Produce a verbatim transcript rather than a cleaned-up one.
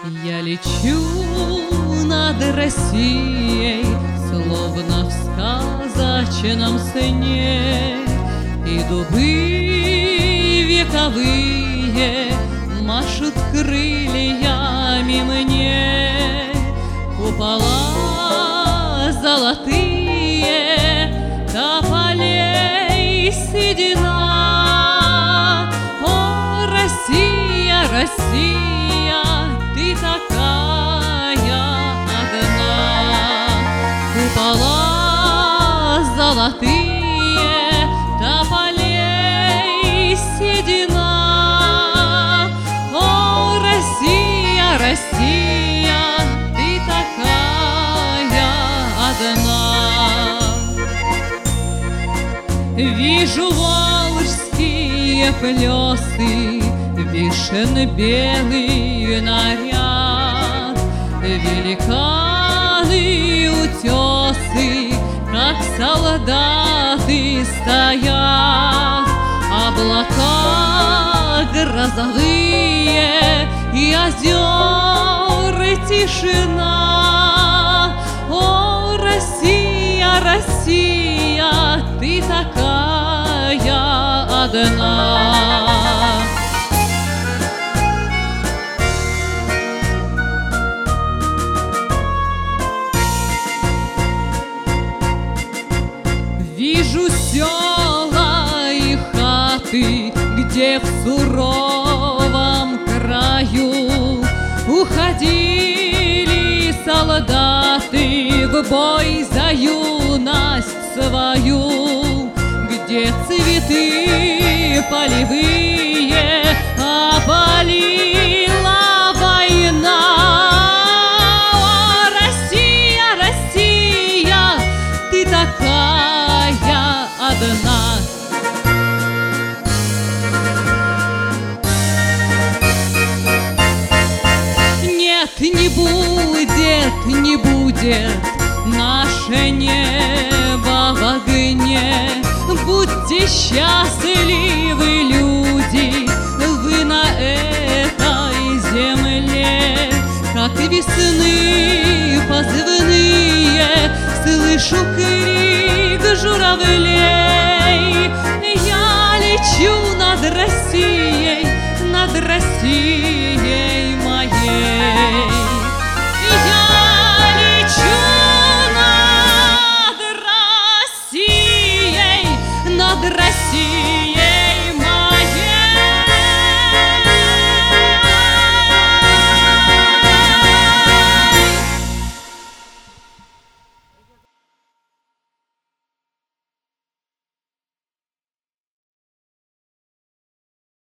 Я лечу над Россией, словно в сказочном сне, и дубы вековые машут крыльями мне. Купола золотые, тополей седина. О, Россия, Россия, ты такая одна. Купола золотые, тополей седина. О, Россия, Россия, ты такая одна. Вижу волжские плесы, вишен белый наряд, великаны утесы, как солдаты стоят. Облака грозовые и озер тишина. О, Россия, Россия, ты такая одна. Вижу села и хаты, где в суровом краю уходили солдаты в бой за юность свою, где цветы полевые опалила война. О, Россия, Россия, ты такая одна. Нет, не будет, не будет наше небо в огне. Будьте счастливы, люди,